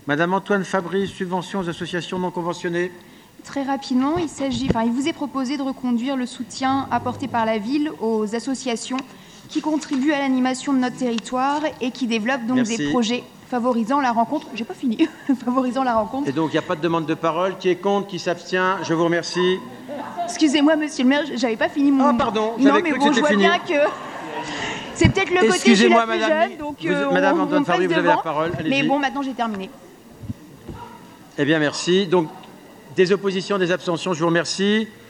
Madame Antoine Fabry, subventions aux associations non conventionnées. Très rapidement, il vous est proposé de reconduire le soutien apporté par la ville aux associations qui contribuent à l'animation de notre territoire et qui développent donc des projets favorisant la rencontre. J'ai pas fini. Favorisant la rencontre. Et donc, il n'y a pas de demande de parole. Qui est contre? Qui s'abstient? Je vous remercie. Excusez-moi, monsieur le maire, j'avais pas fini mon... Ah, pardon, non, mais bon, je vois bien que... C'est peut-être le côté je suis la plus jeune, donc Madame Antoine Fabry, vous avez la parole. Mais bon, maintenant, j'ai terminé. Eh bien, merci. Donc, des oppositions, des abstentions, je vous remercie.